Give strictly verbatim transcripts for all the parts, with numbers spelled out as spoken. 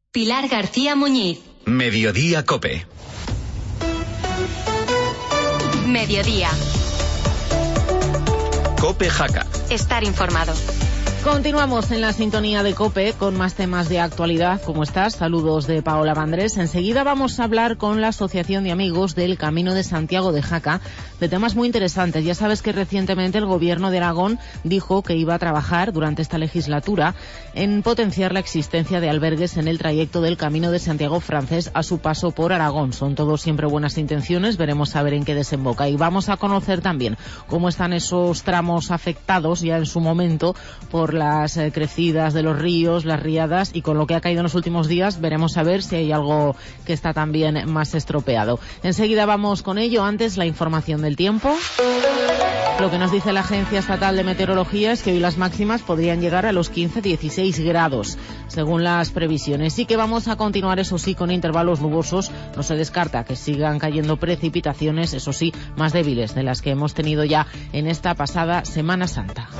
Pilar García Muñiz. Mediodía COPE. Mediodía. COPE Jaca. Estar informado. Continuamos en la sintonía de COPE con más temas de actualidad. ¿Cómo estás? Saludos de Paola Vandrés. Enseguida vamos a hablar con la Asociación de Amigos del Camino de Santiago de Jaca de temas muy interesantes. Ya sabes que recientemente el Gobierno de Aragón dijo que iba a trabajar durante esta legislatura en potenciar la existencia de albergues en el trayecto del Camino de Santiago francés a su paso por Aragón. Son todos siempre buenas intenciones. Veremos a ver en qué desemboca. Y vamos a conocer también cómo están esos tramos afectados ya en su momento por las eh, crecidas de los ríos, las riadas, y con lo que ha caído en los últimos días veremos a ver si hay algo que está también más estropeado. Enseguida vamos con ello. Antes, la información del tiempo. Lo que nos dice la Agencia Estatal de Meteorología es que hoy las máximas podrían llegar a los quince a dieciséis grados, según las previsiones. Sí que vamos a continuar, eso sí, con intervalos nubosos. No se descarta que sigan cayendo precipitaciones, eso sí, más débiles de las que hemos tenido ya en esta pasada Semana Santa.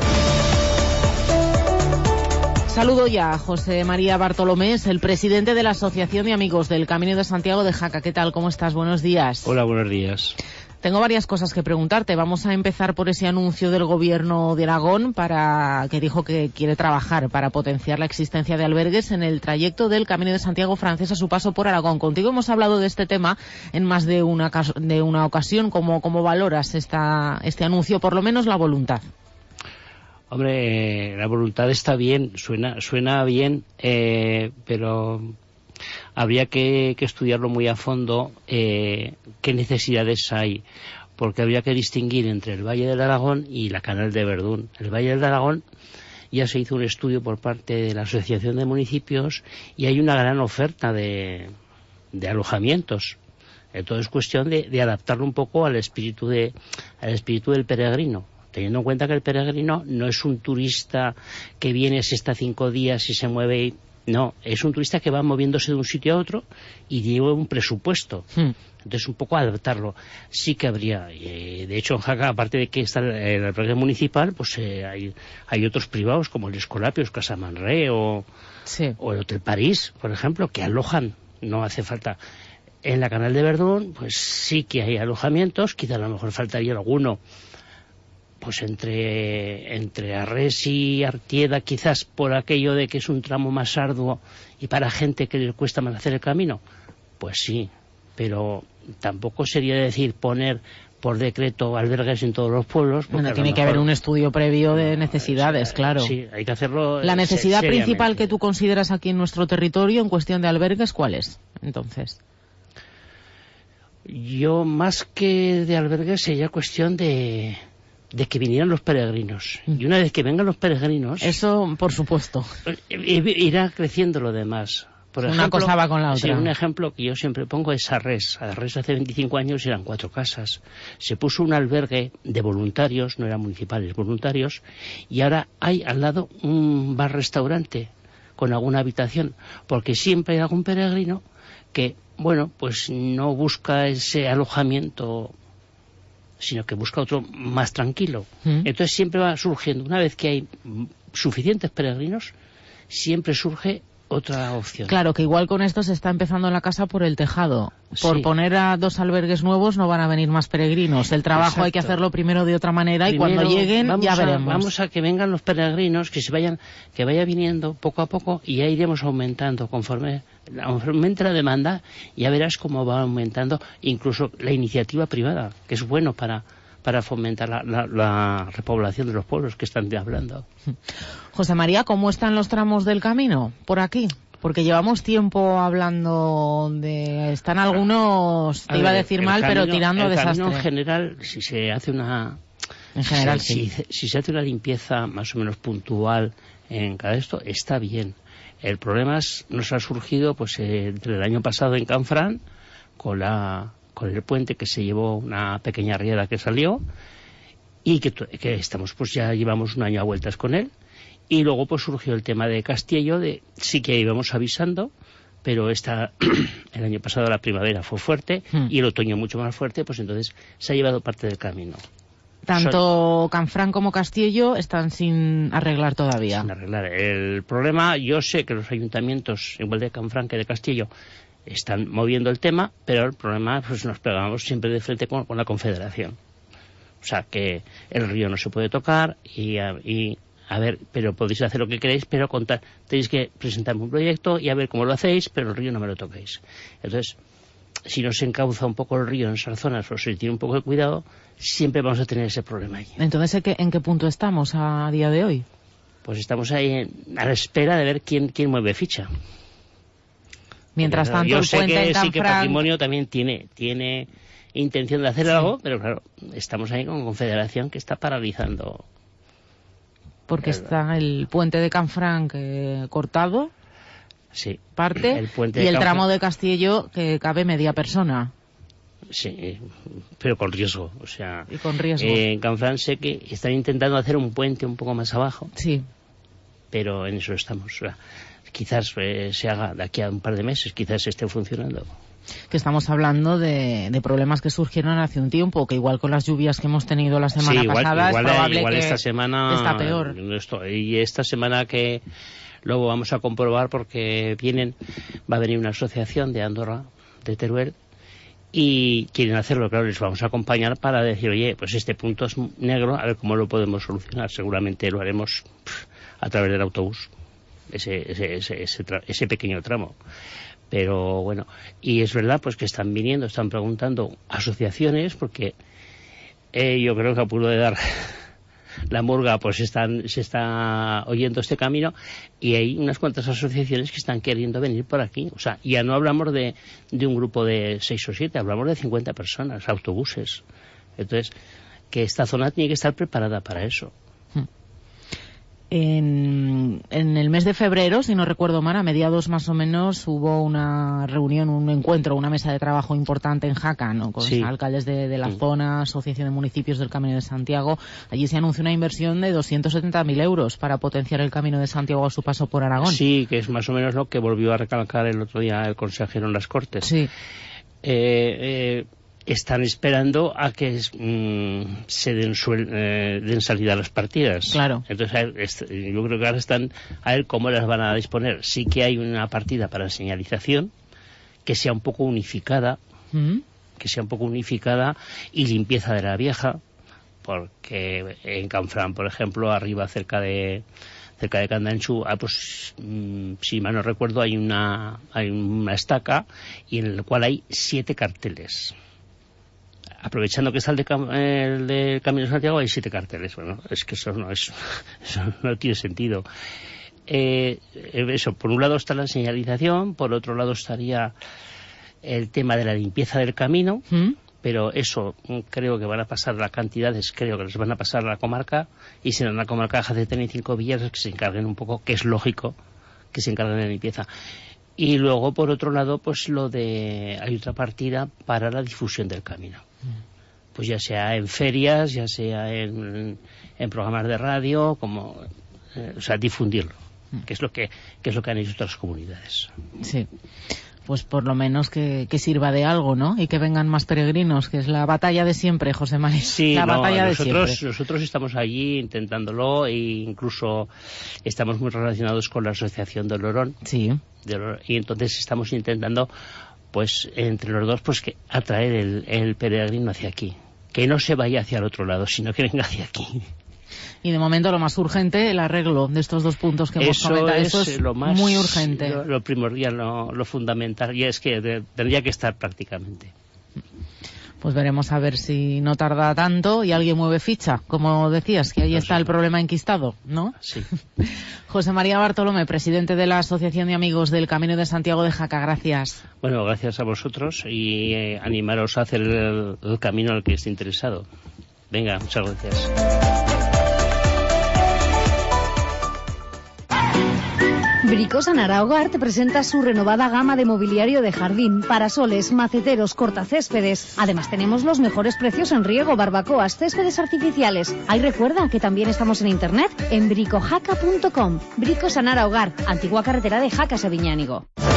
Saludo ya a José María Bartolomé, es el presidente de la Asociación de Amigos del Camino de Santiago de Jaca. ¿Qué tal? ¿Cómo estás? Buenos días. Hola, buenos días. Tengo varias cosas que preguntarte. Vamos a empezar por ese anuncio del Gobierno de Aragón para que dijo que quiere trabajar para potenciar la existencia de albergues en el trayecto del Camino de Santiago francés a su paso por Aragón. Contigo hemos hablado de este tema en más de una, de una ocasión. ¿Cómo, cómo valoras esta, este anuncio, por lo menos la voluntad? Hombre, la voluntad está bien, suena suena bien, eh, pero habría que, que estudiarlo muy a fondo, eh, qué necesidades hay, porque habría que distinguir entre el Valle del Aragón y la Canal de Verdún. El Valle del Aragón ya se hizo un estudio por parte de la Asociación de Municipios y hay una gran oferta de, de alojamientos. Entonces es cuestión de, de adaptarlo un poco al espíritu de al espíritu del peregrino, teniendo en cuenta que el peregrino no es un turista que viene, se está cinco días y se mueve y... No, es un turista que va moviéndose de un sitio a otro y lleva un presupuesto. Hmm. Entonces, un poco adaptarlo. Sí que habría, eh, de hecho, en Jaca, aparte de que está el albergue municipal, pues eh, hay, hay otros privados como el Escolapios, Casa Manré o, sí. o el Hotel París, por ejemplo, que alojan. No hace falta. En la Canal de Verdún, pues sí que hay alojamientos, quizá a lo mejor faltaría alguno pues entre entre Arrés y Artieda, quizás por aquello de que es un tramo más arduo y para gente que le cuesta más hacer el camino, pues sí, pero tampoco sería decir poner por decreto albergues en todos los pueblos. Bueno, tiene que haber un estudio previo de necesidades, claro. Sí, hay que hacerlo. La necesidad principal que tú consideras aquí en nuestro territorio en cuestión de albergues, ¿cuál es, entonces? Yo, más que de albergues, sería cuestión de... de que vinieran los peregrinos. Y una vez que vengan los peregrinos... Eso, por supuesto. Irá creciendo lo demás. Por una ejemplo, cosa va con la otra. Sí, un ejemplo que yo siempre pongo es Arrés. Arrés hace veinticinco años eran cuatro casas. Se puso un albergue de voluntarios, no eran municipales, voluntarios, y ahora hay al lado un bar-restaurante con alguna habitación, porque siempre hay algún peregrino que, bueno, pues no busca ese alojamiento, sino que busca otro más tranquilo. ¿Mm? Entonces siempre va surgiendo, una vez que hay suficientes peregrinos, siempre surge otra opción. Claro, que igual con esto se está empezando la casa por el tejado. Por sí. poner a dos albergues nuevos no van a venir más peregrinos. El trabajo Exacto. hay que hacerlo primero de otra manera primero, y cuando lleguen ya veremos. A, vamos a que vengan los peregrinos, que se vayan, que vaya viniendo poco a poco y ya iremos aumentando conforme aumente la demanda. Ya verás cómo va aumentando incluso la iniciativa privada, que es bueno para para fomentar la, la, la repoblación de los pueblos que están hablando. José María, ¿cómo están los tramos del camino por aquí? Porque llevamos tiempo hablando de... Están algunos, te a iba ver, a decir mal, camino, pero tirando a desastre. En general, si se hace una... En general, si, sí. Si, si se hace una limpieza más o menos puntual en cada esto, está bien. El problema es, nos ha surgido pues eh, entre el año pasado en Canfrán, con la... con el puente que se llevó una pequeña riada que salió y que, que estamos pues ya llevamos un año a vueltas con él, y luego pues surgió el tema de Castillo, de sí que íbamos avisando, pero esta el año pasado la primavera fue fuerte hmm. y el otoño mucho más fuerte, pues entonces se ha llevado parte del camino. Tanto Son... Canfranc como Castiello están sin arreglar todavía. Sin arreglar. El problema, yo sé que los ayuntamientos, igual de Canfranc que de Castiello, están moviendo el tema, pero el problema, pues nos pegamos siempre de frente con, con la Confederación. O sea, que el río no se puede tocar y, y a ver, pero podéis hacer lo que queréis, pero contar, tenéis que presentarme un proyecto y a ver cómo lo hacéis, pero el río no me lo toquéis. Entonces, si no se encauza un poco el río en esas zonas o se tiene un poco de cuidado, siempre vamos a tener ese problema ahí. Entonces, ¿en qué, en qué punto estamos a día de hoy? Pues estamos ahí en, a la espera de ver quién, quién mueve ficha. Mientras tanto, yo el sé puente que en Canfranc... sí que Patrimonio también tiene tiene intención de hacer sí. algo, pero claro, estamos ahí con Confederación que está paralizando. Porque el... está el puente de Canfranc eh, cortado, sí, parte, el puente y el Canfranc... tramo de Castiello que cabe media persona. Sí, pero con riesgo, o sea... Y con riesgo. Eh, en Canfranc sé que están intentando hacer un puente un poco más abajo. Sí. Pero en eso estamos, o sea, quizás eh, se haga de aquí a un par de meses, quizás esté funcionando. Que estamos hablando de, de problemas que surgieron hace un tiempo, que igual con las lluvias que hemos tenido la semana sí, igual, pasada igual, es probable igual que esta semana está peor. Esto, y esta semana que luego vamos a comprobar porque vienen, va a venir una asociación de Andorra, de Teruel, y quieren hacerlo, claro, les vamos a acompañar para decir, oye, pues este punto es negro, a ver cómo lo podemos solucionar. Seguramente lo haremos pff, a través del autobús. Ese, ese, ese, ese, tra ese pequeño tramo. Pero bueno, y es verdad pues que están viniendo, están preguntando asociaciones, porque eh, yo creo que a puro de dar la murga pues están, se está oyendo este camino, y hay unas cuantas asociaciones que están queriendo venir por aquí. O sea, ya no hablamos de, de un grupo de seis o siete, hablamos de cincuenta personas, autobuses. Entonces, que esta zona tiene que estar preparada para eso. En, en el mes de febrero, si no recuerdo mal, a mediados más o menos, hubo una reunión, un encuentro, una mesa de trabajo importante en Jaca, ¿no? Con sí. alcaldes de, de la sí. zona, Asociación de Municipios del Camino de Santiago. Allí se anunció una inversión de doscientos setenta mil euros para potenciar el Camino de Santiago a su paso por Aragón. Sí, que es más o menos lo que volvió a recalcar el otro día el consejero en las Cortes. Sí. Eh, eh, están esperando a que mmm, se den, suel, eh, den salida a las partidas. Claro. Entonces, yo creo que ahora están a ver cómo las van a disponer. Sí que hay una partida para señalización que sea un poco unificada, ¿Mm? que sea un poco unificada y limpieza de la vieja, porque en Canfranc, por ejemplo, arriba cerca de cerca de Candanchu, ah, pues mmm, si mal no recuerdo, hay una hay una estaca y en el cual hay siete carteles. Aprovechando que está el de, el de Camino de Santiago, hay siete carteles. Bueno, es que eso no es, eso no tiene sentido. Eh, eso, por un lado está la señalización, por otro lado estaría el tema de la limpieza del camino, ¿Mm? pero eso creo que van a pasar las cantidades, creo que les van a pasar a la comarca, y será la comarca de Jacetén y Cinco Villas que se encarguen un poco, que es lógico que se encarguen de la limpieza. Y luego, por otro lado, pues lo de... hay otra partida para la difusión del camino. Pues ya sea en ferias, ya sea en, en programas de radio, como... Eh, o sea, difundirlo, que es lo que, que es lo que han hecho otras comunidades. Sí. Pues por lo menos que, que sirva de algo, ¿no? Y que vengan más peregrinos, que es la batalla de siempre, José María. Sí, la no, batalla nosotros, de siempre. nosotros estamos allí intentándolo, e incluso estamos muy relacionados con la Asociación de Olorón. Sí. De Olorón, y entonces estamos intentando, pues, entre los dos, pues, que atraer el, el peregrino hacia aquí. Que no se vaya hacia el otro lado, sino que venga hacia aquí. Y de momento lo más urgente, el arreglo de estos dos puntos que hemos eso comentado. Es eso es lo más, muy urgente. Lo, lo primordial, lo, lo fundamental, y es que de, tendría que estar prácticamente. Pues veremos a ver si no tarda tanto y alguien mueve ficha, como decías, que ahí no está sé. El problema enquistado, ¿no? Sí. José María Bartolomé, presidente de la Asociación de Amigos del Camino de Santiago de Jaca, gracias. Bueno, gracias a vosotros y eh, animaros a hacer el, el camino al que esté interesado. Venga, muchas gracias. Bricosa Nara Hogar te presenta su renovada gama de mobiliario de jardín, parasoles, maceteros, cortacéspedes. Además tenemos los mejores precios en riego, barbacoas, céspedes artificiales. Ay, recuerda que también estamos en internet en bricojaca punto com. Bricosa Nara Hogar, antigua carretera de Jaca a Viñánigo.